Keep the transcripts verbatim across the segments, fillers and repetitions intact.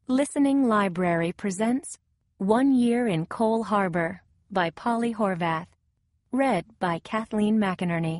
Listening Library presents One Year in Cole Harbor by Polly Horvath. Read by Kathleen McInerney.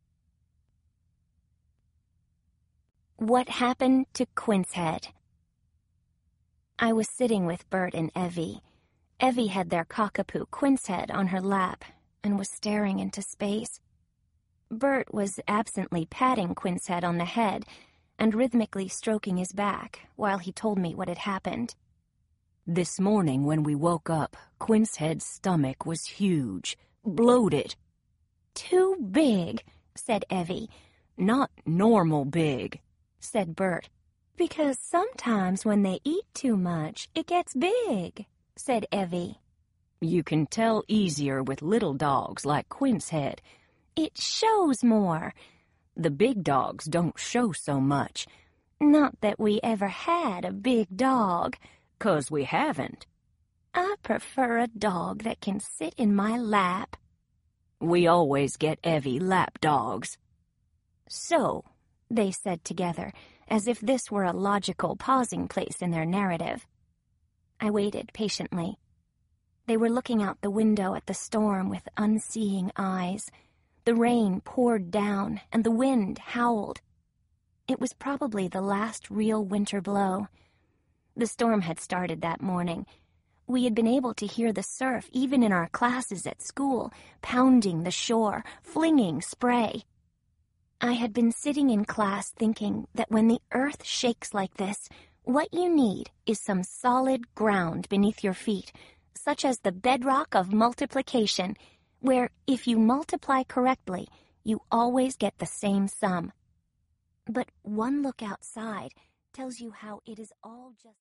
What Happened to Quincehead? I was sitting with Bert and Evie. Evie had their cockapoo Quincehead on her lap and was staring into space. Bert was absently patting Quincehead on the head and rhythmically stroking his back while he told me what had happened. This morning when we woke up, Quincehead's stomach was huge, bloated. Too big, said Evie. Not normal big, said Bert. Because sometimes when they eat too much, it gets big, said Evie. You can tell easier with little dogs like Quincehead. It shows more. The big dogs don't show so much. Not that we ever had a big dog. 'Cause we haven't. I prefer a dog that can sit in my lap. We always get Evie lap dogs. So, they said together, as if this were a logical pausing place in their narrative. I waited patiently. They were looking out the window at the storm with unseeing eyes. The rain poured down, and the wind howled. It was probably the last real winter blow. The storm had started that morning. We had been able to hear the surf even in our classes at school, pounding the shore, flinging spray. I had been sitting in class thinking that when the earth shakes like this, what you need is some solid ground beneath your feet, such as the bedrock of multiplication, where if you multiply correctly, you always get the same sum. But one look outside tells you how it is all just